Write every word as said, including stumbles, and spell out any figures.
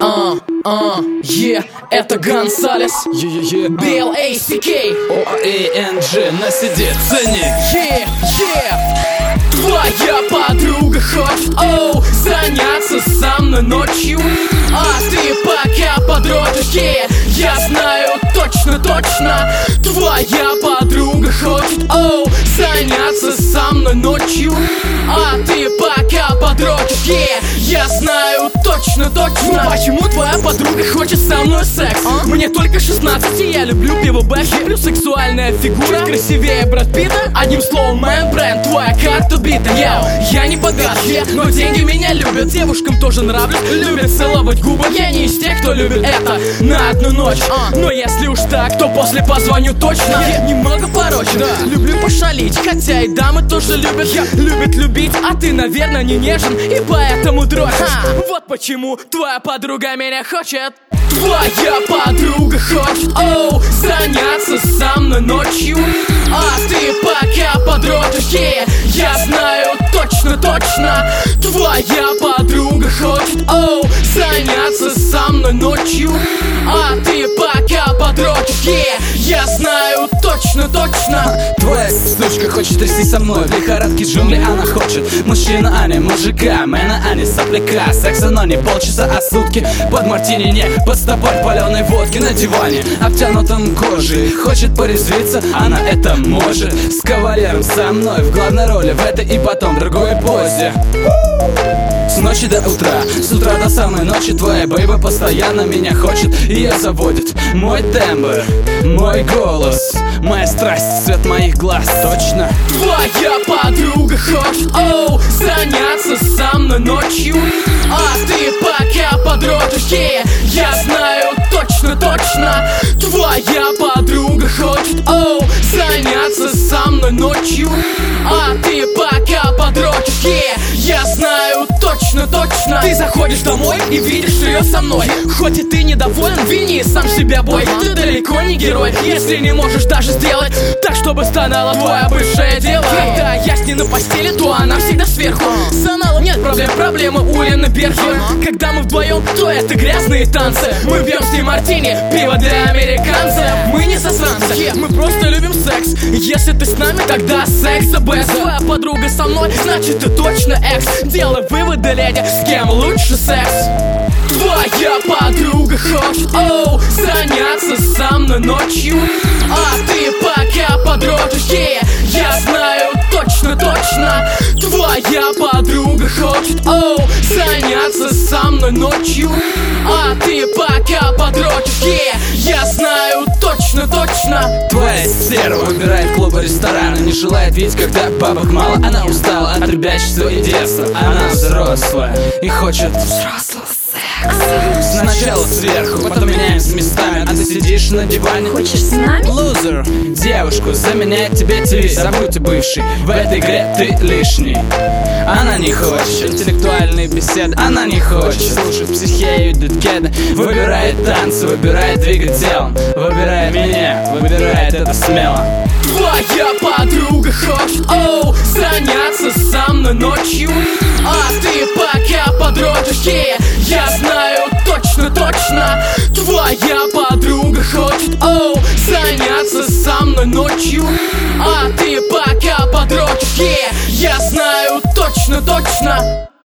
А, а, е, это Гонсалес, би эл эй си кей, о эй эн джи на си ди цени. Е, е, твоя подруга хочет, оу, заняться со мной ночью, а ты пока подрочишь, е, я знаю точно, точно. Твоя подруга хочет, оу, заняться со мной ночью, а ты пока подрочишь, е, я знаю точно, точно. Почему твоя подруга хочет со мной секс? А? Мне только шестнадцать, и я люблю пиво Бэш. Люблю сексуальная фигура, красивее Брэд Питта. Одним словом, мой бренд, твоя карта бита. Йоу, я не богат, но деньги меня любят. Девушкам тоже нравлюсь, любят целовать губы. Я не из тех, кто любит это на одну ночь, а. Но если уж так, то после позвоню точно. Я немного порочен, да. Люблю пошалить, хотя и дамы тоже любят. Я любят любить, а ты, наверное, не нежен, и поэтому дрочишь. Вот почему твоя подруга меня хочет. Твоя подруга хочет, оу, заняться со мной ночью, а ты пока подрочишь, е, я знаю точно, точно. Твоя подруга хочет, оу, заняться со мной ночью, а ты пока подрочишь, е, я знаю точно, точно. Твоя сучка хочет трясти со мной в лихорадке джунгли, она хочет мужчину, а не мужика, мэна, а не сопляка. Секса, но не полчаса, а сутки. Под мартини, не под стопой паленой водки на диване, обтянутом кожей. Хочет порезвиться, она это может. С кавалером со мной в главной роли, в этой и потом в другой позе. С ночи до утра, с утра до самой ночи. Твоя бейба постоянно меня хочет, ее заводит мой тембр, мой голос, моя страсть, цвет моих глаз. Точно. Твоя подруга хочет, оу, заняться со мной ночью, а ты пока подрочишь, е, я знаю точно, точно. Твоя подруга хочет, оу, заняться со мной ночью, а ты пока подрочишь, е, я знаю точно, точно. Ты заходишь домой и видишь ее со мной. Хоть и ты недоволен, вини сам себя, бой. Ты далеко не герой, если не можешь даже сделать так, чтобы стонала твоя бывшая дева. Когда я с ней на постели, то она всегда сверху. С аналом нет проблем, проблемы у Лены Берхи. Когда мы вдвоем, то это грязные танцы. Мы пьем с ней мартини, пиво для американцев. Мы не засранцы, мы просто любим секс. Если ты с нами, тогда секс the best. Твоя подруга со мной, значит ты точно экс. Делай выводы, леди, с кем лучше секс. Твоя подруга хочет, оу, заняться со мной ночью, а ты пока подрочишь, е, я знаю точно, точно. Твоя подруга хочет, оу, заняться со мной ночью, а ты пока подрочишь, е, я знаю точно, точно. Твоя стерва выбирает клубы, рестораны, не желает видеть, когда бабок мало. Она устала от ребячества и детства. Она взрослая и хочет взрослого секса. Сначала сверху, потом меняемся местами, а ты сидишь на диване. Хочешь с нами? Лузер, девушку заменяет тебе телевизор. Забудь бывший, в этой игре ты лишний. Она не хочет интеллектуальные беседы, она не хочет слушать психею, деткеды. Выбирает танцы, выбирает двигать телом, выбирает меня, выбирает это смело. Твоя подруга хочет, оу, заняться со мной ночью, а ты пока подрочишь, е, я знаю точно, точно. Твоя подруга хочет, оу, заняться со мной ночью, а ты пока подрочишь, е, я знаю точно, точно.